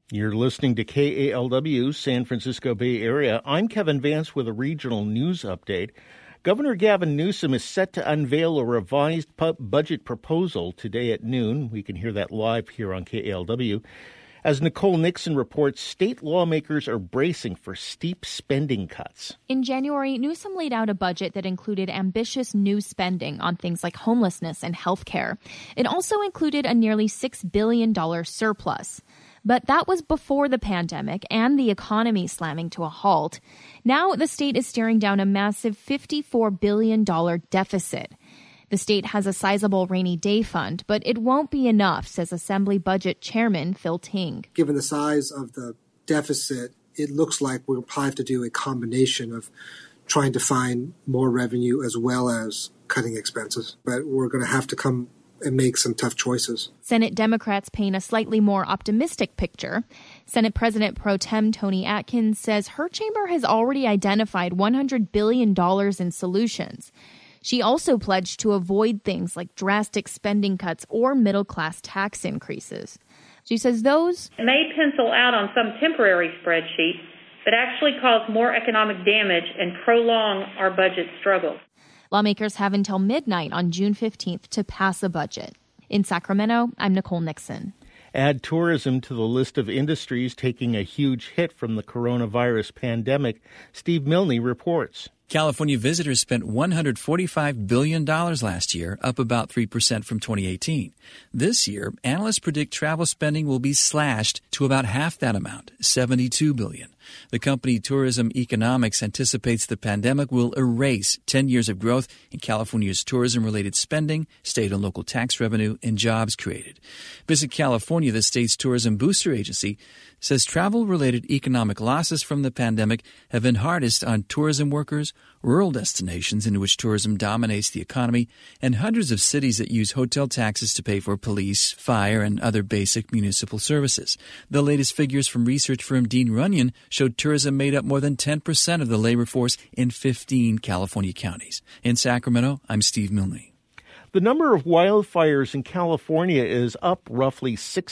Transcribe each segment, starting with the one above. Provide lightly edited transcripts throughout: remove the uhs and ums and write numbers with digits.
You're listening to KALW, San Francisco Bay Area. I'm Kevin Vance with a regional news update. Governor Gavin Newsom is set to unveil a revised budget proposal today at noon. We can hear that live here on KALW. As Nicole Nixon reports, state lawmakers are bracing for steep spending cuts. In January, Newsom laid out a budget that included ambitious new spending on things like homelessness and health care. It also included a nearly $6 billion surplus. But that was before the pandemic and the economy slamming to a halt. Now the state is staring down a massive $54 billion deficit. The state has a sizable rainy day fund, but it won't be enough, says Assembly Budget Chairman Phil Ting. Given the size of the deficit, it looks like we'll probably have to do a combination of trying to find more revenue as well as cutting expenses. But we're going to have to come and make some tough choices. Senate Democrats paint a slightly more optimistic picture. Senate President Pro Tem Toni Atkins says her chamber has already identified $100 billion in solutions. She also pledged to avoid things like drastic spending cuts or middle-class tax increases. She says those may pencil out on some temporary spreadsheet, but actually cause more economic damage and prolong our budget struggles. Lawmakers have until midnight on June 15th to pass a budget. In Sacramento, I'm Nicole Nixon. Add tourism to the list of industries taking a huge hit from the coronavirus pandemic. Steve Milne reports. California visitors spent $145 billion last year, up about 3% from 2018. This year, analysts predict travel spending will be slashed to about half that amount, $72 billion. The company Tourism Economics anticipates the pandemic will erase 10 years of growth in California's tourism-related spending, state and local tax revenue, and jobs created. Visit California, the state's tourism booster agency, says travel-related economic losses from the pandemic have been hardest on tourism workers, rural destinations in which tourism dominates the economy, and hundreds of cities that use hotel taxes to pay for police, fire, and other basic municipal services. The latest figures from research firm Dean Runyon showed tourism made up more than 10% of the labor force in 15 California counties. In Sacramento, I'm Steve Milne. The number of wildfires in California is up roughly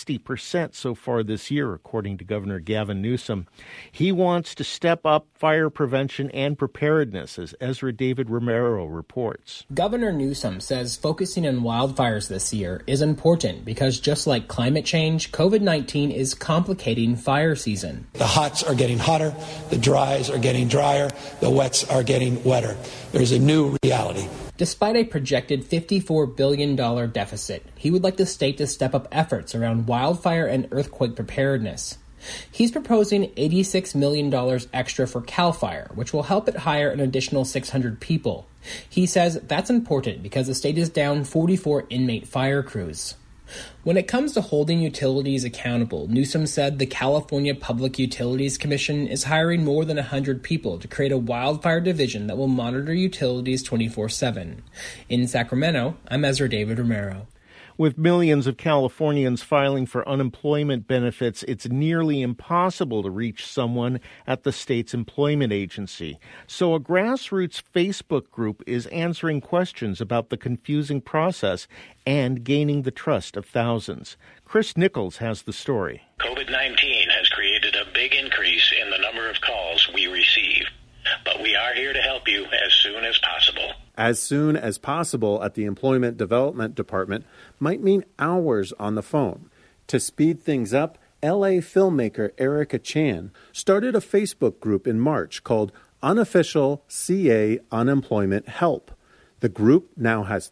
60% so far this year, according to Governor Gavin Newsom. He wants to step up fire prevention and preparedness, as Ezra David Romero reports. Governor Newsom says focusing on wildfires this year is important because just like climate change, COVID-19 is complicating fire season. The hots are getting hotter, the dries are getting drier, the wets are getting wetter. There's a new reality. Despite a projected $54 billion deficit, he would like the state to step up efforts around wildfire and earthquake preparedness. He's proposing $86 million extra for CAL FIRE, which will help it hire an additional 600 people. He says that's important because the state is down 44 inmate fire crews. When it comes to holding utilities accountable, Newsom said the California Public Utilities Commission is hiring more than 100 people to create a wildfire division that will monitor utilities 24/7. In Sacramento, I'm Ezra David Romero. With millions of Californians filing for unemployment benefits, it's nearly impossible to reach someone at the state's employment agency. So a grassroots Facebook group is answering questions about the confusing process and gaining the trust of thousands. Chris Nichols has the story. COVID-19 has created a big increase in the number of calls we receive, but we are here to help you as soon as possible. As soon as possible at the Employment Development Department might mean hours on the phone. To speed things up, L.A. filmmaker Erica Chan started a Facebook group in March called Unofficial CA Unemployment Help. The group now has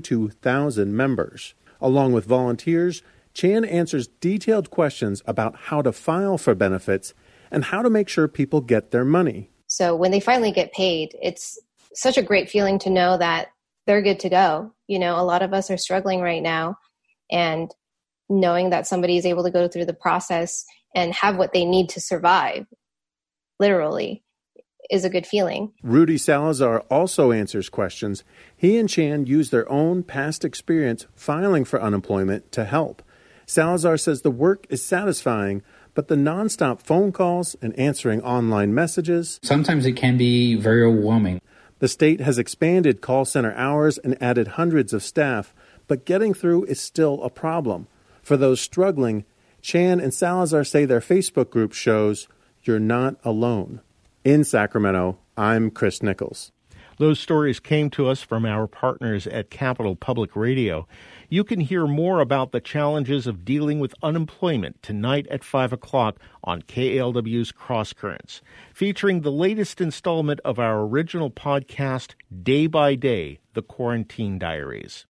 32,000 members. Along with volunteers, Chan answers detailed questions about how to file for benefits and how to make sure people get their money. So when they finally get paid, it's such a great feeling to know that they're good to go. You know, a lot of us are struggling right now, and knowing that somebody is able to go through the process and have what they need to survive, literally, is a good feeling. Rudy Salazar also answers questions. He and Chan use their own past experience filing for unemployment to help. Salazar says the work is satisfying, but the nonstop phone calls and answering online messages, sometimes it can be very overwhelming. The state has expanded call center hours and added hundreds of staff, but getting through is still a problem. For those struggling, Chan and Salazar say their Facebook group shows you're not alone. In Sacramento, I'm Chris Nichols. Those stories came to us from our partners at Capital Public Radio. You can hear more about the challenges of dealing with unemployment tonight at 5 o'clock on KALW's Cross Currents, featuring the latest installment of our original podcast, Day by Day, The Quarantine Diaries.